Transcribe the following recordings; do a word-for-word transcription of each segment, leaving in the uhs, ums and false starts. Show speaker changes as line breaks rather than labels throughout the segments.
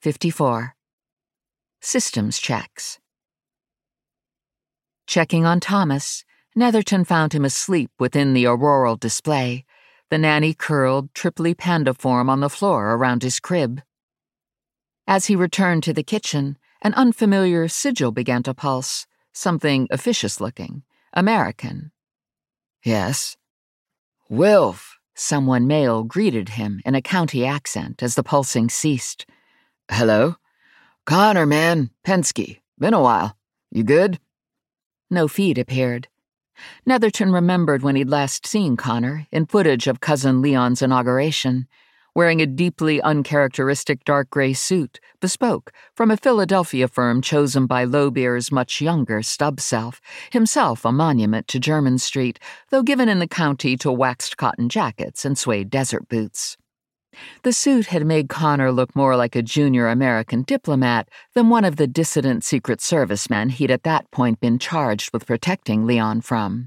fifty-four. Systems checks. Checking on Thomas, Netherton found him asleep within the auroral display, the nanny curled, triply pandiform on the floor around his crib. As he returned to the kitchen, an unfamiliar sigil began to pulse, something officious-looking, American.
Yes?
Wilf, someone male greeted him in a county accent as the pulsing ceased.
Hello? Connor, man, Penske. Been a while. You good?
No feed appeared. Netherton remembered when he'd last seen Connor in footage of Cousin Leon's inauguration, wearing a deeply uncharacteristic dark gray suit, bespoke from a Philadelphia firm chosen by Lowbeer's much younger stub self, himself a monument to German Street, though given in the county to waxed cotton jackets and suede desert boots. The suit had made Connor look more like a junior American diplomat than one of the dissident Secret Service men he'd at that point been charged with protecting Leon from.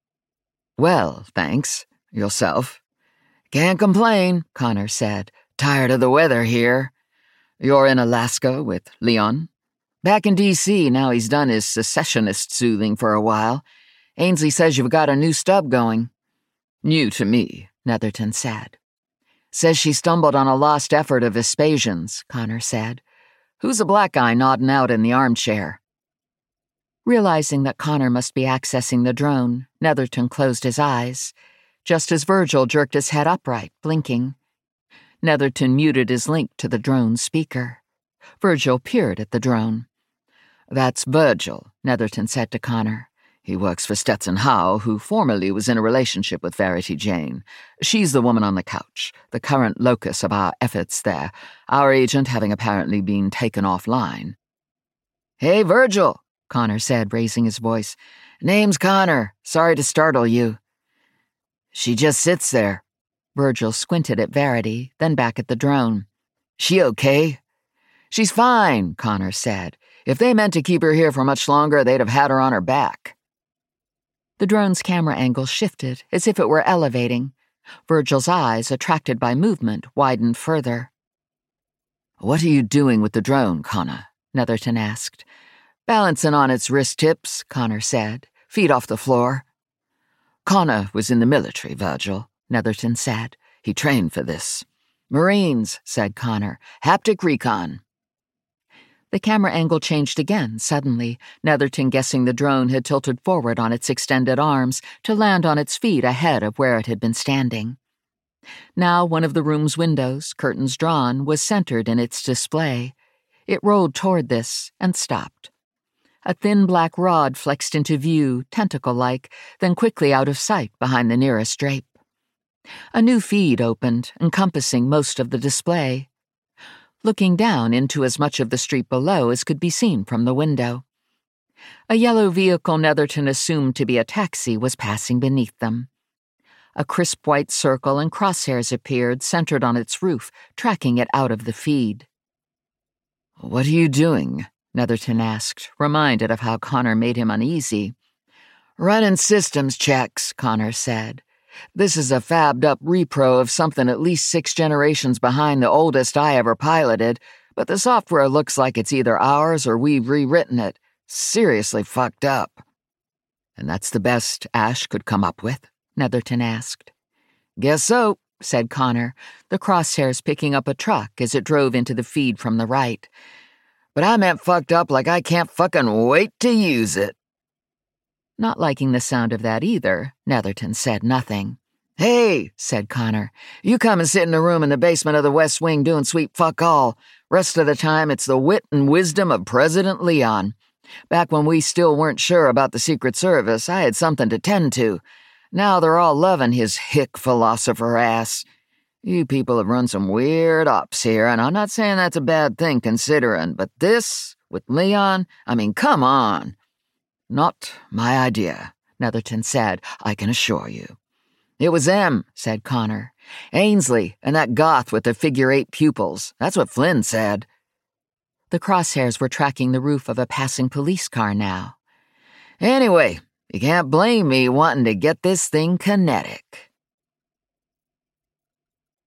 Well, thanks. Yourself? Can't complain, Connor said. Tired of the weather here. You're in Alaska with Leon? Back in D C now he's done his secessionist soothing for a while. Ainsley says you've got a new stub going. New to me, Netherton said. Says she stumbled on a lost effort of Vespasian's, Connor said. Who's a black guy nodding out in the armchair?
Realizing that Connor must be accessing the drone, Netherton closed his eyes, just as Virgil jerked his head upright, blinking. Netherton muted his link to the drone's speaker. Virgil peered at the drone.
That's Virgil, Netherton said to Connor. He works for Stetson Howe, who formerly was in a relationship with Verity Jane. She's the woman on the couch, the current locus of our efforts there, our agent having apparently been taken offline. Hey, Virgil, Connor said, raising his voice. Name's Connor. Sorry to startle you. She just sits there.
Virgil squinted at Verity, then back at the drone.
She okay? She's fine, Connor said. If they meant to keep her here for much longer, they'd have had her on her back.
The drone's camera angle shifted, as if it were elevating. Virgil's eyes, attracted by movement, widened further.
What are you doing with the drone, Connor? Netherton asked. Balancing on its wrist tips, Connor said, feet off the floor. Connor was in the military, Virgil, Netherton said. He trained for this. Marines, said Connor. Haptic recon.
The camera angle changed again, suddenly, Netherton guessing the drone had tilted forward on its extended arms to land on its feet ahead of where it had been standing. Now one of the room's windows, curtains drawn, was centered in its display. It rolled toward this and stopped. A thin black rod flexed into view, tentacle-like, then quickly out of sight behind the nearest drape. A new feed opened, encompassing most of the display, looking down into as much of the street below as could be seen from the window. A yellow vehicle Netherton assumed to be a taxi was passing beneath them. A crisp white circle and crosshairs appeared, centered on its roof, tracking it out of the feed.
What are you doing? Netherton asked, reminded of how Connor made him uneasy. Running systems checks, Connor said. This is a fabbed-up repro of something at least six generations behind the oldest I ever piloted, but the software looks like it's either ours or we've rewritten it. Seriously fucked up. And that's the best Ash could come up with? Netherton asked. Guess so, said Connor, the crosshairs picking up a truck as it drove into the feed from the right. But I meant fucked up like I can't fucking wait to use it.
Not liking the sound of that either, Netherton said nothing.
Hey, said Connor, you come and sit in a room in the basement of the West Wing doing sweet fuck all. Rest of the time it's the wit and wisdom of President Leon. Back when we still weren't sure about the Secret Service, I had something to tend to. Now they're all loving his hick philosopher ass. You people have run some weird ops here, and I'm not saying that's a bad thing considering, but this, with Leon, I mean, come on. Not my idea, Netherton said, I can assure you. It was them, said Connor. Ainsley, and that goth with the figure-eight pupils. That's what Flynn said.
The crosshairs were tracking the roof of a passing police car now.
Anyway, you can't blame me wanting to get this thing kinetic.